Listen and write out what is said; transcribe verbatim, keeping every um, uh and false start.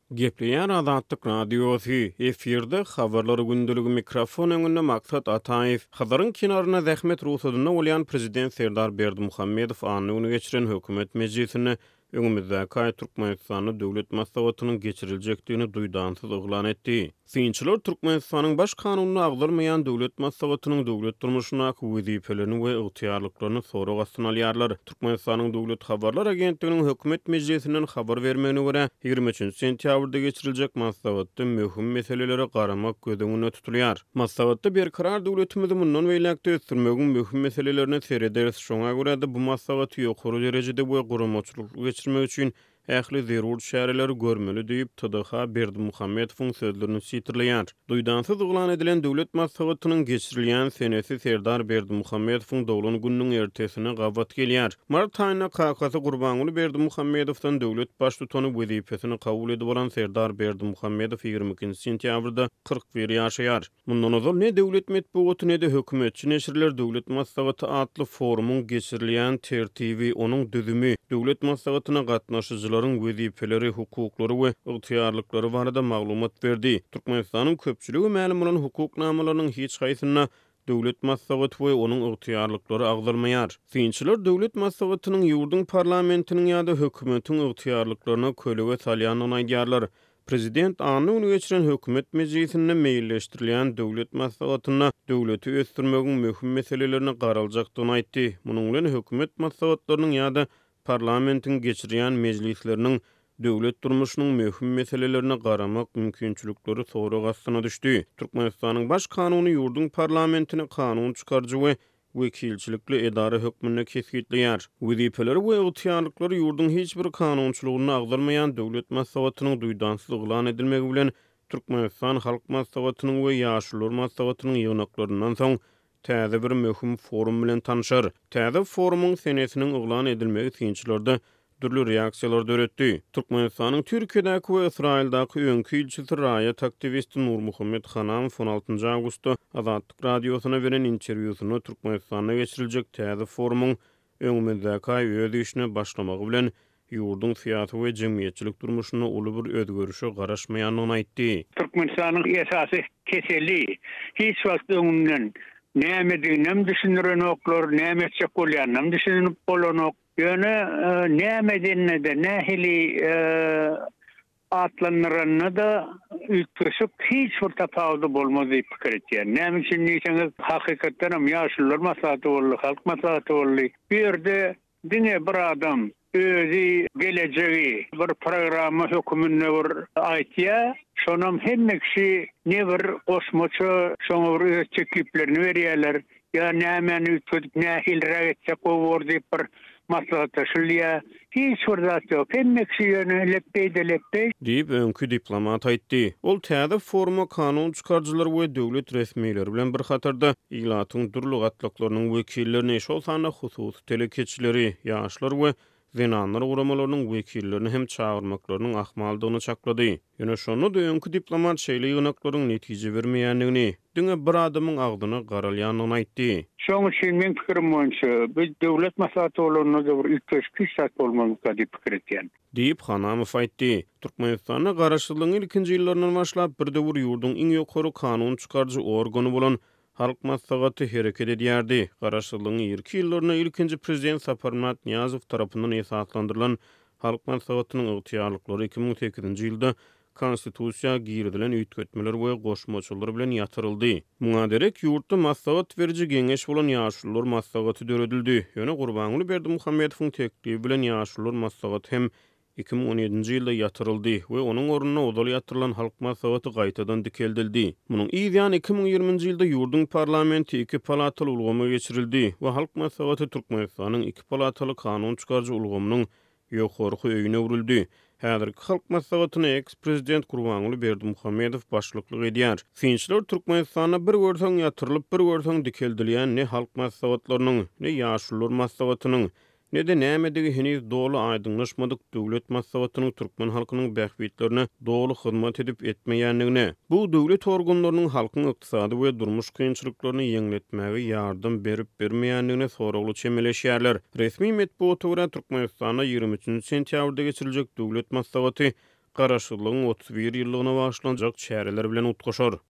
Gepleýän Azatlyk radiosu efirde habarlary gündüligi mikrofon öňünde maksat Ataýew Hazaryň kinaryna zähmet ruhsatyna bolýan prezident Serdar Berdimuhammedow anyny geçiren hökümet mejlisini öňümizdäki aý Türkmenistany döwlet maslahatynyň geçiriljekdigini duýdansy oglan etdi. Synçylar Türkmenistanyň baş kanunyny agdalmaýan döwlet maslahatynyň döwlet durmuşyna wezipelerini we ygtyýarlyklaryny sorag astyna alýarlar. Türkmenistanyň döwlet habarlar agentliginiň hökümet mejlisinden habar bermegine görä ýygrimi üçinji sentýabrda geçiriljek maslahatda möhüm meseleleri garamak gözüňe tutulýar. Maslahatda berkarar döwletimizi mundan beýlekde ösdürmegiň möhüm meselelerini serederiz. Şoňa görä bu maslahaty ýokary derejede we guramaçylyk geçirmek üçin ähli zerur şäherleri görmeli diýip T D H Berdimuhammedowyň sözlerini sitirleýär. Duýdansyz oglan edilen döwlet maslahatynyň geçirilýän senesi Serdar Berdimuhammedowyň dowlany gününiň ertesine gabat gelýär. Mart aýyna K K S Gurbanuly Berdimuhammedowdan döwlet baş tutany wezipesini kabul edip bolan Serdar Berdimuhammedow ýygrimi ikinji sentýabrda kırk bir ýaşaýar. Mundan ozal ne döwlet medeniýeti ne de hökümetçi neşirler döwlet maslahaty atly forumuň geçirilýän tertibi, onuň düzümi, döwlet maslahatyna gatnaşyjylar wezipeleri, hukuklary we ygtyýarlyklary barada maglumat berdi. Türkmenistanyň köpçüligi ma'lum bolan hukuknamalarynyň hiç haýsyna döwlet maslahaty we onuň ygtyýarlyklary agdalmaýar. Synçylar döwlet maslahatynyň ýurdun parlamentiniň ýa-da hökümetiň ygtyýarlyklaryna kölewe salýanyny aýdýarlar. Prezident anyny geçiren hökümet mejlisinde meýilleşdirilýän döwlet maslahatyna döwleti ösdürmegiň möhüm meselelerini garaljakdygyny aýtdy. Munyň bilen hökümet maslahatlarynyň ýa-da parlamentin geçirýän mejlisleriniň döwlet durmuşynyň möhüm meselelerini garamak mümkinçilikleri sorag astyna düşdi. Türkmenistanyň baş kanuny ýurdun parlamentini kanun çykarjy we wekilçilikli edara hökmüne kesgitleýär. Wezipeleri we ygtyýarlyklary ýurdun hiç bir kanunçylygyny agdalmaýan döwlet maslahatynyň duýdansyz oglan edilmegi bilen Türkmenistan halk maslahatynyň we ýaşular maslahatynyň ýygnaklarynyň soň täze bir möhüm forum bilen tanışar. Täze forumuň senesiniň oglan edilmegi synçylarda dürli reaksiýalar döretdi. Türkmenistanyň Türkiýedäki we Israildaky öňkü ilçisi raýat aktivisti Nurmuhammed Hanam on altynjy awgustda Azatlyk radiosuna beren interwýusyny Türkmenistanda geçiriljek täze forumuň öňümizdäki aý öz işine başlamagy bilen ýurdun syýasy we jemgyýetçilik durmuşyna uly bir özgörüşe garaşmaýanyny aýtdy. Türkmenistanyň esasy keseli hiç wagt öňünden näme diýnem düşünýän oklar, näme çekolýan düşünýän bolan ýöne näme diýende nähili atlanýarny da ütköşüp hiç bir tapawdy bolmaz diýip pikir etýär. Näme üçin diýseniz hakykatdan hem ýaşular maslahaty boldy, halk maslahaty boldy. Bir ýerde diňe bir adam özü geleceği bir programı hökümünde bir aýtýar. Şonam hemme kişi ne bir goşmaça şoňa bir çekiplerini berýärler. Ya näme ütködüp nähil raýatça gowur diýip bir maslahatlaşylýar. Hiç wagt ýok. Hemme kişi ýöne leppeýde leppeý diýip öňkü diplomat aýtdy. Ol täze foruma kanun çykarjylar we döwlet resmiýetleri bilen bir hatarda ýylatyň durly gatlaklarynyň wekillerini, şol sanda hususy telekeçileri, ýaşlar we zenanlar uramalarynyň wekillerini hem çağırmaklarynyň ahmaldygyny çaklady. Ýöne şonu da öňkü diplomat şeýle ýygnaklaryň netije bermeýändigini, diňe bir adamyň agdyny garalýanyny aýtdy. Şoň üçin men pikirim boýunça biz döwlet maslahaty bolanyna da bir ütköş kişat bolmalyk diýip pikir etýän. Diýip Hanamow aýtdy. Türkmenistana garaşlygyň ilkinji ýyllaryndan başlap bir döwür ýurdun iň ýokary kanun çykarjy organy bolan halk maslahaty hereket edýärdi. Garaşlygyň ilki ýyllaryna ilkinji prezident Saparmat Niýazow tarapyndan esaslandyrylan halk maslahatynyň ygtyýarlyklary iki ming sekizinji ýylda konstitusiýa girdilen üýtgetmeler we goşmaçylar bilen ýatyryldy. Muňa derek ýurtda maslahat beriji geňeş bolan ýaşular maslahaty döredildi. Ýöne Gurbanuly Berdimuhammedowyň teklibi bilen ýaşular maslahaty hem iki ming on ýedinji ýylda ýatyryldy we onuň ornuna odaly ýatyrylan halk maslahaty gaýtadan dikeldildi. Munyň ýa iki ming ýygrüminji ýylda ýurdun parlamenti iki palataly ulgama geçirildi we halk maslahaty Türkmenistanyň iki palataly kanun çykarjy ulgamynyň ýokarky öýüne urildi. Häzirki halk maslahatyny eks-prezident Gurbanuly Berdimuhammedow başlyklyk edýär. Synçylar Türkmenistana bir görseň ýatyrylyp bir görseň dikeldilýän ne halk maslahatlarynyň, ne ýaşular maslahatynyň, ne de nämedigi heniz dolu aýdynlaşmadyk döwlet maslahatynyň türkmen halkynyň bähbitlerine dolu hyzmat edip etmeýändigine, bu döwlet organlarynyň halkyň ykdysady we durmuş kynçylyklaryny ýeňletmäge ýardym berip bermeýändigine soragly çemeleşýärler. Resmi medeniýete görä Türkmenistana ýygrimi üçinji sentýabrda geçiriljek döwlet maslahaty garaşylygyň otuz bir ýyllygyna başlanjak çäreler bilen utgaşar.